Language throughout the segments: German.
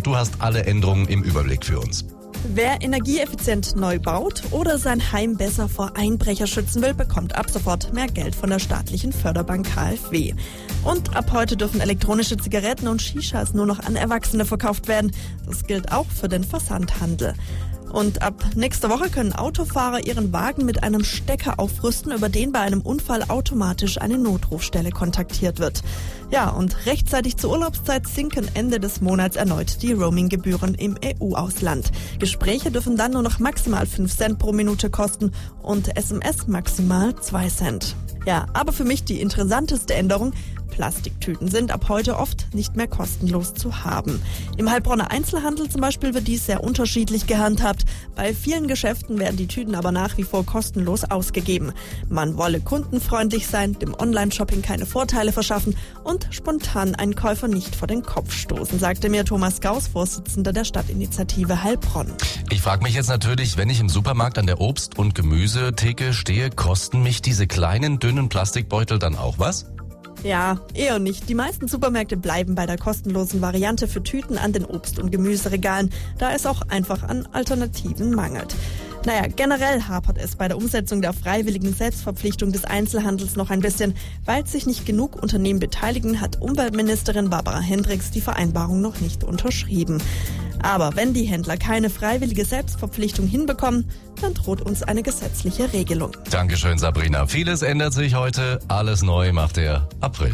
und du hast alle Änderungen im Überblick für uns. Wer energieeffizient neu baut oder sein Heim besser vor Einbrecher schützen will, bekommt ab sofort mehr Geld von der staatlichen Förderbank KfW. Und ab heute dürfen elektronische Zigaretten und Shishas nur noch an Erwachsene verkauft werden. Das gilt auch für den Versandhandel. Und ab nächster Woche können Autofahrer ihren Wagen mit einem Stecker aufrüsten, über den bei einem Unfall automatisch eine Notrufstelle kontaktiert wird. Ja, und rechtzeitig zur Urlaubszeit sinken Ende des Monats erneut die Roaming-Gebühren im EU-Ausland. Gespräche dürfen dann nur noch maximal 5 Cent pro Minute kosten und SMS maximal 2 Cent. Ja, aber für mich die interessanteste Änderung: Plastiktüten sind ab heute oft nicht mehr kostenlos zu haben. Im Heilbronner Einzelhandel zum Beispiel wird dies sehr unterschiedlich gehandhabt. Bei vielen Geschäften werden die Tüten aber nach wie vor kostenlos ausgegeben. Man wolle kundenfreundlich sein, dem Online-Shopping keine Vorteile verschaffen und spontan einen Käufer nicht vor den Kopf stoßen, sagte mir Thomas Gauss, Vorsitzender der Stadtinitiative Heilbronn. Ich frage mich jetzt natürlich, wenn ich im Supermarkt an der Obst- und Gemüsetheke stehe, kosten mich diese kleinen, dünnen Plastikbeutel dann auch was? Ja, eher nicht. Die meisten Supermärkte bleiben bei der kostenlosen Variante für Tüten an den Obst- und Gemüseregalen, da es auch einfach an Alternativen mangelt. Naja, generell hapert es bei der Umsetzung der freiwilligen Selbstverpflichtung des Einzelhandels noch ein bisschen. Weil sich nicht genug Unternehmen beteiligen, hat Umweltministerin Barbara Hendricks die Vereinbarung noch nicht unterschrieben. Aber wenn die Händler keine freiwillige Selbstverpflichtung hinbekommen, dann droht uns eine gesetzliche Regelung. Dankeschön, Sabrina. Vieles ändert sich heute. Alles neu macht der April.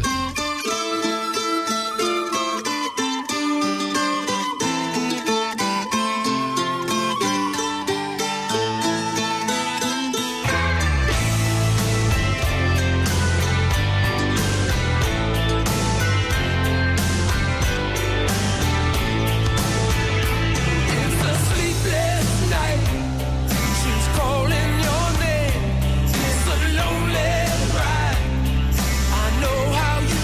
How you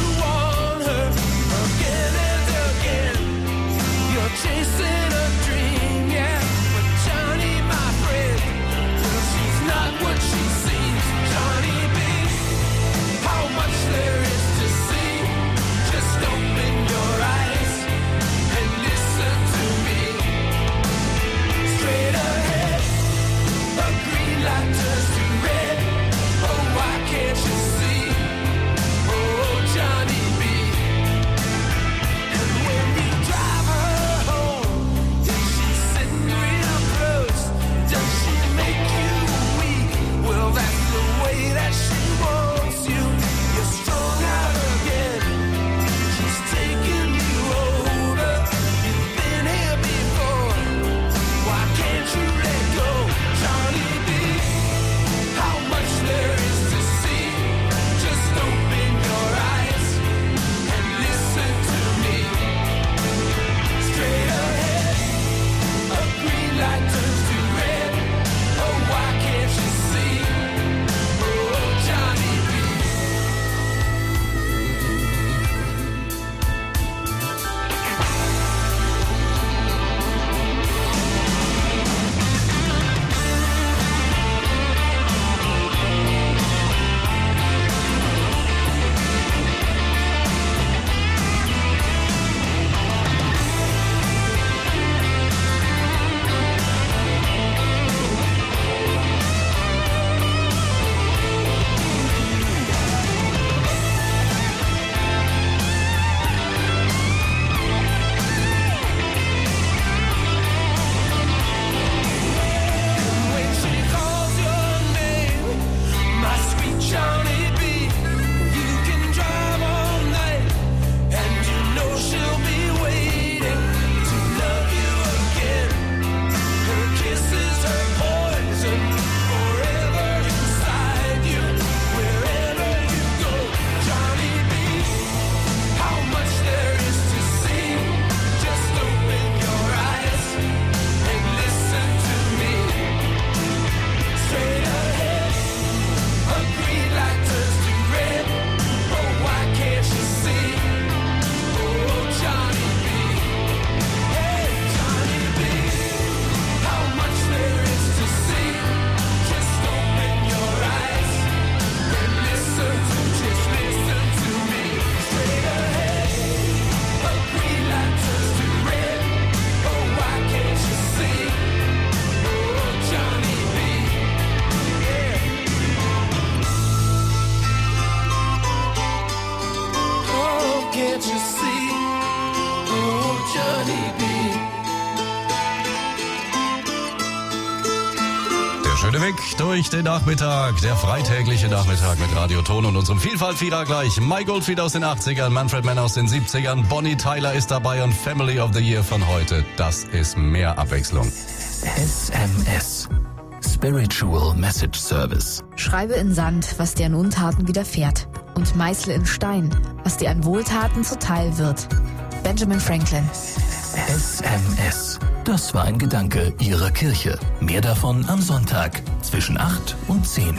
Weg durch den Nachmittag, der freitägliche Nachmittag mit Radio Ton und unserem Vielfalt-Vierer gleich. Mike Goldfried aus den 80ern, Manfred Mann aus den 70ern, Bonnie Tyler ist dabei und Family of the Year von heute. Das ist mehr Abwechslung. SMS. Spiritual Message Service. Schreibe in Sand, was dir an Untaten widerfährt. Und meißle in Stein, was dir an Wohltaten zuteil wird. Benjamin Franklin. SMS. Das war ein Gedanke Ihrer Kirche. Mehr davon am Sonntag zwischen 8 und 10.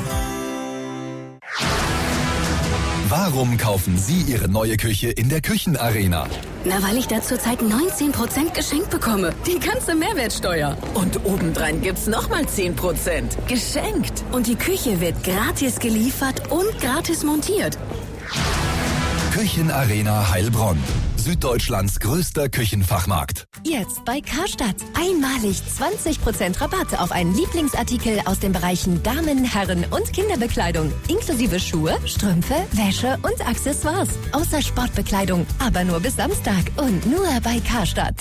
Warum kaufen Sie Ihre neue Küche in der Küchenarena? Na, weil ich da zurzeit 19% geschenkt bekomme. Die ganze Mehrwertsteuer. Und obendrein gibt's nochmal 10%. Geschenkt. Und die Küche wird gratis geliefert und gratis montiert. Küchenarena Heilbronn. Süddeutschlands größter Küchenfachmarkt. Jetzt bei Karstadt. Einmalig 20% Rabatt auf einen Lieblingsartikel aus den Bereichen Damen-, Herren- und Kinderbekleidung. Inklusive Schuhe, Strümpfe, Wäsche und Accessoires. Außer Sportbekleidung. Aber nur bis Samstag und nur bei Karstadt.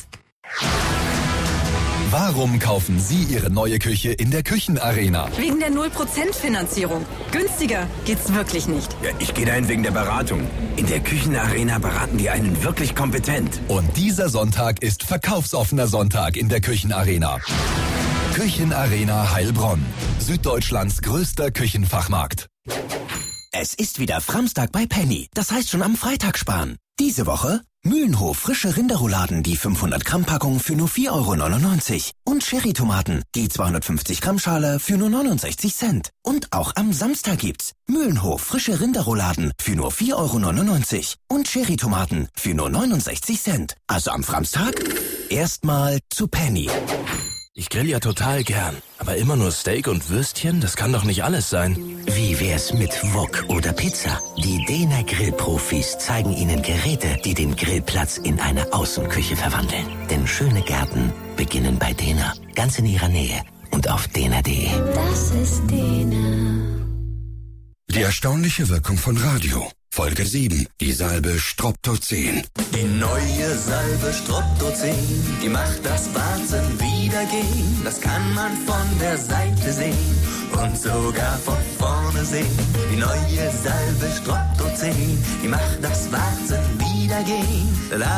Warum kaufen Sie Ihre neue Küche in der Küchenarena? Wegen der 0% Finanzierung. Günstiger geht's wirklich nicht. Ja, ich gehe dahin wegen der Beratung. In der Küchenarena beraten die einen wirklich kompetent. Und dieser Sonntag ist verkaufsoffener Sonntag in der Küchenarena. Küchenarena Heilbronn. Süddeutschlands größter Küchenfachmarkt. Es ist wieder Framstag bei Penny. Das heißt schon am Freitag sparen. Diese Woche Mühlenhof frische Rinderrouladen, die 500 Gramm Packung für nur 4,99 €. Und Cherrytomaten, die 250 Gramm Schale für nur 69 Cent. Und auch am Samstag gibt's Mühlenhof frische Rinderrouladen für nur 4,99 € und Cherrytomaten für nur 69 Cent. Also am Framstag erstmal zu Penny. Ich grill ja total gern, aber immer nur Steak und Würstchen, das kann doch nicht alles sein. Wie wär's mit Wok oder Pizza? Die Dehner Grillprofis zeigen Ihnen Geräte, die den Grillplatz in eine Außenküche verwandeln. Denn schöne Gärten beginnen bei Dehner. Ganz in Ihrer Nähe und auf dehner.de. Das ist Dehner. Die erstaunliche Wirkung von Radio. Folge 7. Die Salbe Streptozan. Die neue Salbe Streptozan, die macht das Wahnsinn wieder gehen. Das kann man von der Seite sehen und sogar von vorne sehen. Die neue Salbe Streptozan, die macht das Wahnsinn wieder gehen.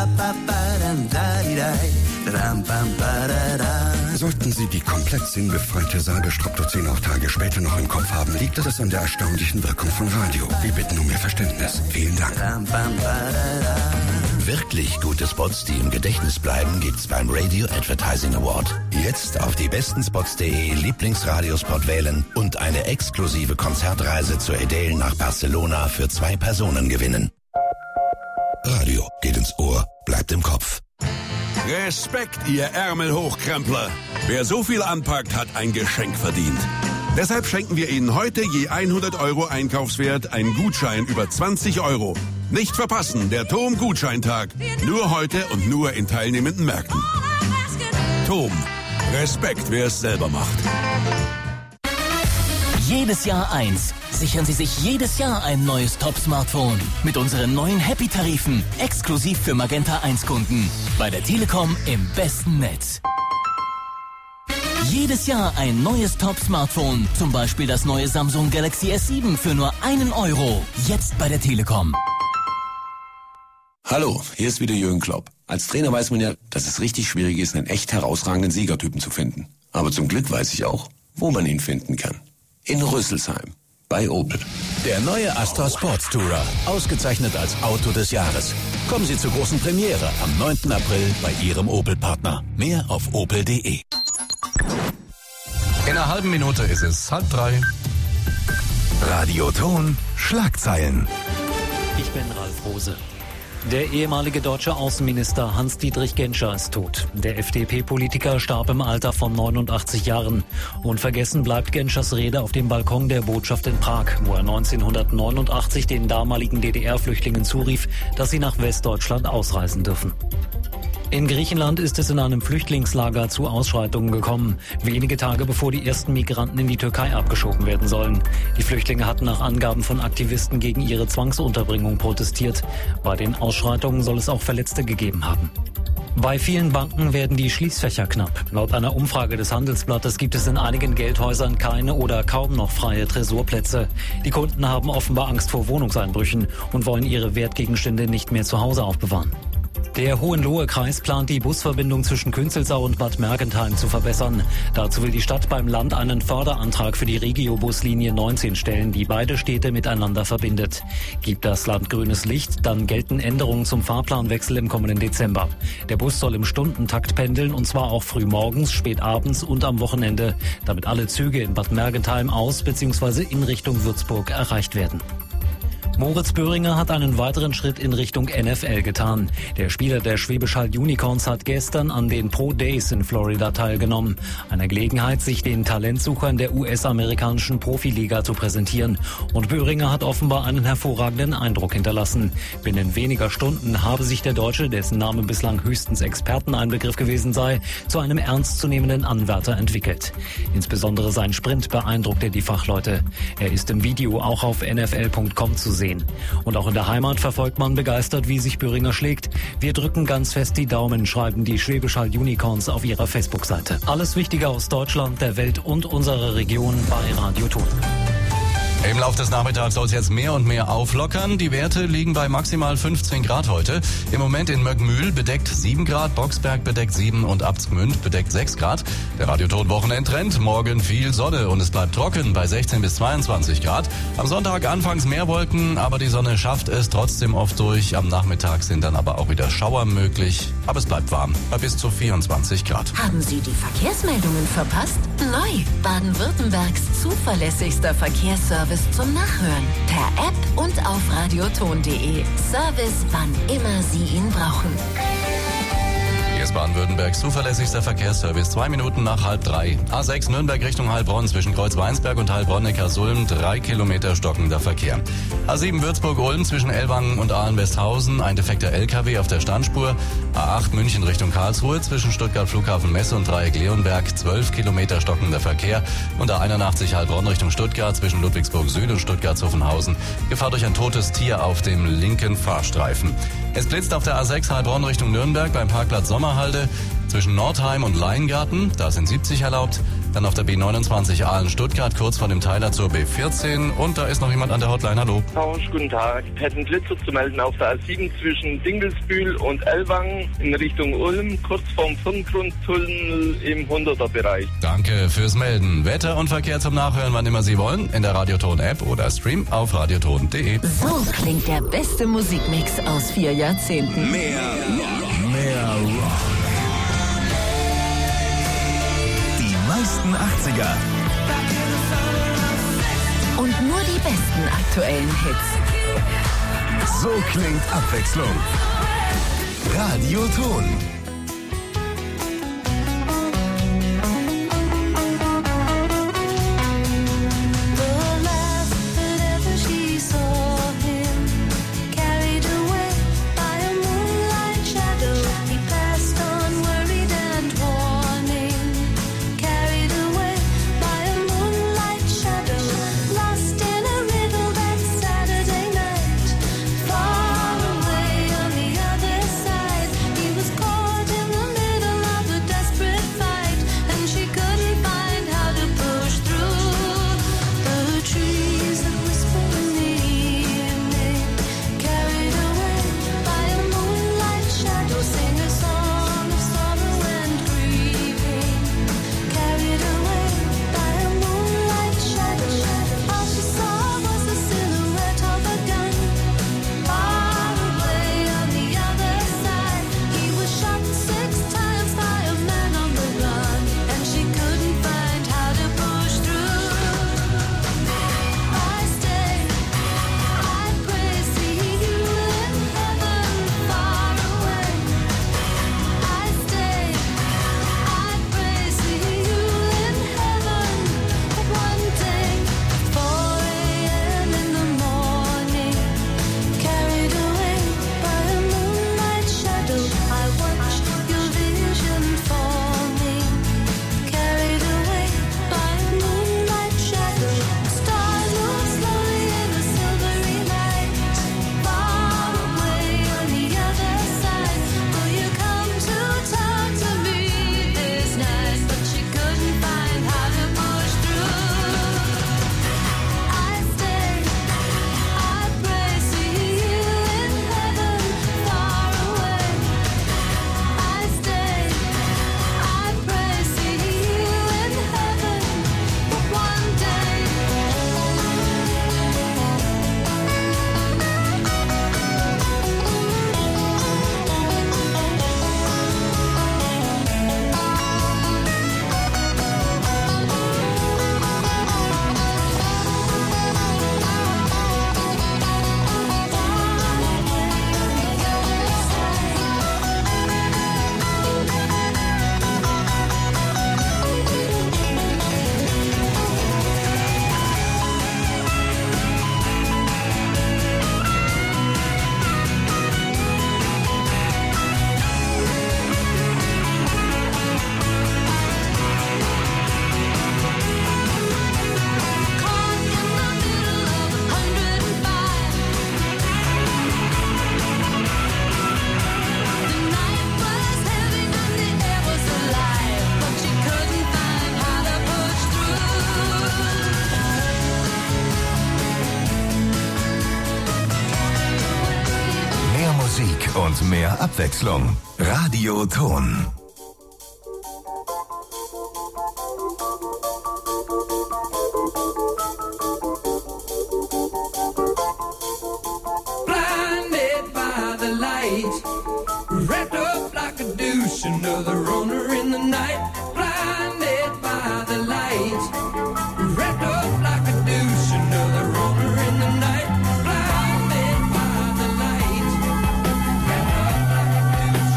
Sollten Sie die komplett sinnbefreite Salbe Streptozan auch Tage später noch im Kopf haben, liegt das an der erstaunlichen Wirkung von Radio. Wir bitten um Ihr Verständnis. Vielen Dank. Wirklich gute Spots, die im Gedächtnis bleiben, gibt's beim Radio Advertising Award. Jetzt auf die bestenspots.de Lieblingsradiospot wählen und eine exklusive Konzertreise zur Adele nach Barcelona für 2 Personen gewinnen. Radio geht ins Ohr, bleibt im Kopf. Respekt, ihr Ärmelhochkrempler. Wer so viel anpackt, hat ein Geschenk verdient. Deshalb schenken wir Ihnen heute je 100 € Einkaufswert einen Gutschein über 20 €. Nicht verpassen, der TOM-Gutscheintag. Nur heute und nur in teilnehmenden Märkten. TOM. Respekt, wer es selber macht. Jedes Jahr eins. Sichern Sie sich jedes Jahr ein neues Top-Smartphone. Mit unseren neuen Happy-Tarifen. Exklusiv für Magenta 1-Kunden. Bei der Telekom im besten Netz. Jedes Jahr ein neues Top-Smartphone. Zum Beispiel das neue Samsung Galaxy S7 für nur 1 €. Jetzt bei der Telekom. Hallo, hier ist wieder Jürgen Klopp. Als Trainer weiß man ja, dass es richtig schwierig ist, einen echt herausragenden Siegertypen zu finden. Aber zum Glück weiß ich auch, wo man ihn finden kann. In Rüsselsheim. Bei Opel. Der neue Astra Sports Tourer, ausgezeichnet als Auto des Jahres. Kommen Sie zur großen Premiere am 9. April bei Ihrem Opel-Partner. Mehr auf opel.de. In einer halben Minute ist es 2:30. Radio Ton Schlagzeilen. Ich bin Ralf Rose. Der ehemalige deutsche Außenminister Hans-Dietrich Genscher ist tot. Der FDP-Politiker starb im Alter von 89 Jahren. Unvergessen bleibt Genschers Rede auf dem Balkon der Botschaft in Prag, wo er 1989 den damaligen DDR-Flüchtlingen zurief, dass sie nach Westdeutschland ausreisen dürfen. In Griechenland ist es in einem Flüchtlingslager zu Ausschreitungen gekommen, wenige Tage bevor die ersten Migranten in die Türkei abgeschoben werden sollen. Die Flüchtlinge hatten nach Angaben von Aktivisten gegen ihre Zwangsunterbringung protestiert. Bei den Ausschreitungen soll es auch Verletzte gegeben haben. Bei vielen Banken werden die Schließfächer knapp. Laut einer Umfrage des Handelsblattes gibt es in einigen Geldhäusern keine oder kaum noch freie Tresorplätze. Die Kunden haben offenbar Angst vor Wohnungseinbrüchen und wollen ihre Wertgegenstände nicht mehr zu Hause aufbewahren. Der Hohenlohe-Kreis plant, die Busverbindung zwischen Künzelsau und Bad Mergentheim zu verbessern. Dazu will die Stadt beim Land einen Förderantrag für die Regio-Buslinie 19 stellen, die beide Städte miteinander verbindet. Gibt das Land grünes Licht, dann gelten Änderungen zum Fahrplanwechsel im kommenden Dezember. Der Bus soll im Stundentakt pendeln, und zwar auch früh morgens, spät abends und am Wochenende, damit alle Züge in Bad Mergentheim aus bzw. in Richtung Würzburg erreicht werden. Moritz Böhringer hat einen weiteren Schritt in Richtung NFL getan. Der Spieler der Schwäbisch Hall Unicorns hat gestern an den Pro Days in Florida teilgenommen. Eine Gelegenheit, sich den Talentsuchern der US-amerikanischen Profiliga zu präsentieren. Und Böhringer hat offenbar einen hervorragenden Eindruck hinterlassen. Binnen weniger Stunden habe sich der Deutsche, dessen Name bislang höchstens Experteneinbegriff gewesen sei, zu einem ernstzunehmenden Anwärter entwickelt. Insbesondere sein Sprint beeindruckte die Fachleute. Er ist im Video auch auf nfl.com zu sehen. Und auch in der Heimat verfolgt man begeistert, wie sich Böhringer schlägt. Wir drücken ganz fest die Daumen, schreiben die Schwäbisch Hall Unicorns auf ihrer Facebook-Seite. Alles Wichtige aus Deutschland, der Welt und unserer Region bei Radio Ton. Im Laufe des Nachmittags soll es jetzt mehr und mehr auflockern. Die Werte liegen bei maximal 15 Grad heute. Im Moment in Möckmühl bedeckt 7 Grad, Boxberg bedeckt 7 und Abtsgmünd bedeckt 6 Grad. Der Radioton-Wochenendtrend, morgen viel Sonne und es bleibt trocken bei 16 bis 22 Grad. Am Sonntag anfangs mehr Wolken, aber die Sonne schafft es trotzdem oft durch. Am Nachmittag sind dann aber auch wieder Schauer möglich. Aber es bleibt warm bei bis zu 24 Grad. Haben Sie die Verkehrsmeldungen verpasst? Neu! Baden-Württembergs zuverlässigster Verkehrsservice zum Nachhören. Per App und auf radioton.de. Service, wann immer Sie ihn brauchen. Hier ist Baden-Württembergs zuverlässigster Verkehrsservice. 2 Minuten nach 2:30. A6 Nürnberg Richtung Heilbronn zwischen Kreuz-Weinsberg und Heilbronn-Neckarsulm 3 Kilometer stockender Verkehr. A7 Würzburg-Ulm zwischen Ellwangen und Ahlen-Westhausen ein defekter LKW auf der Standspur. A8 München Richtung Karlsruhe zwischen Stuttgart Flughafen Messe und Dreieck Leonberg 12 Kilometer stockender Verkehr. Und A81 Heilbronn Richtung Stuttgart zwischen Ludwigsburg Süd und Stuttgart-Zuffenhausen. Gefahr durch ein totes Tier auf dem linken Fahrstreifen. Es blitzt auf der A6 Heilbronn Richtung Nürnberg beim Parkplatz Sommerhalde zwischen Nordheim und Leingarten. Da sind 70 erlaubt. Dann auf der B29 Aalen-Stuttgart kurz vor dem Teiler zur B14. Und da ist noch jemand an der Hotline. Hallo. Tausch, guten Tag. Hätten Blitzer zu melden auf der A7 zwischen Dingelsbühl und Ellwangen in Richtung Ulm, kurz vorm Firngrundtunnel im 100er-Bereich. Danke fürs Melden. Wetter und Verkehr zum Nachhören, wann immer Sie wollen, in der Radioton-App oder Stream auf radioton.de. So klingt der beste Musikmix aus 4 Jahrzehnten. Mehr Rock. Die meisten 80er. Und nur die besten aktuellen Hits. So klingt Abwechslung. Radioton. und mehr Abwechslung. Radio Ton. Blinded by the light, wrapped up like a douche, another runner in the night. Blinded by the light, wrapped up like a douche, another runner in the night. Blinded by the light, wrapped up like a douche.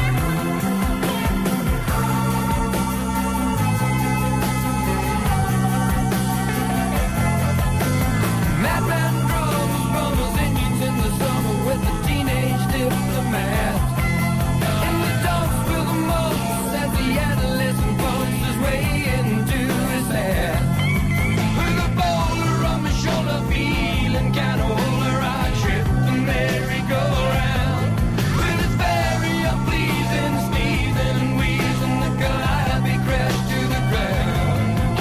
Madman drums, bummers, engines in the summer with a teenage diplomat. In the dumps with the most as the adolescent bumps his way into his hat. With a boulder on my shoulder, feeling kind of older, I trip the merry-go-round. With its very unpleasing sneezing and wheezing, the calliope crashed to the ground.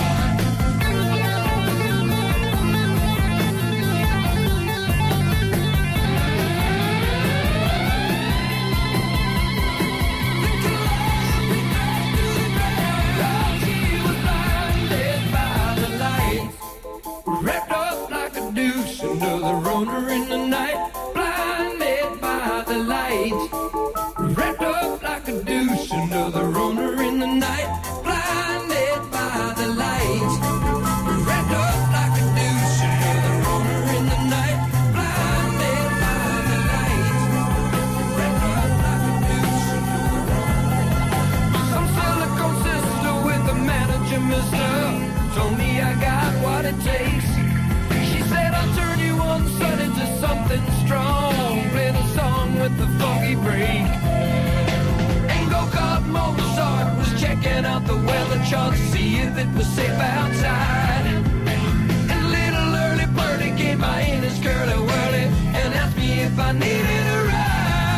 Wrapped up like a douche, another runner in the night. Blinded by the light. Wrapped up like a douche, another runner in the night. Blinded by the light. Wrapped up like a douche, another runner in the night. Blinded by the light. Wrapped up like a douche, another runner. Some silicone sister with a manager, mister, told me I got what it takes. She said I'll turn you one sun into something strong. Play the song with the funky break. And go-kart Mozart was checking out the weather chart to see if it was safe outside. And little early birdie gave my in his curly whirly and asked me if I needed a ride.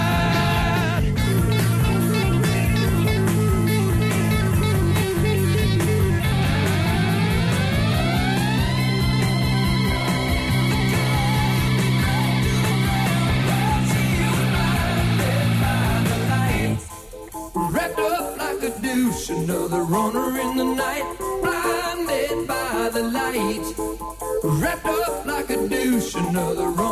Wrapped up like a douche, another runner in the night. Blinded by the light. Wrapped up like a douche, another runner.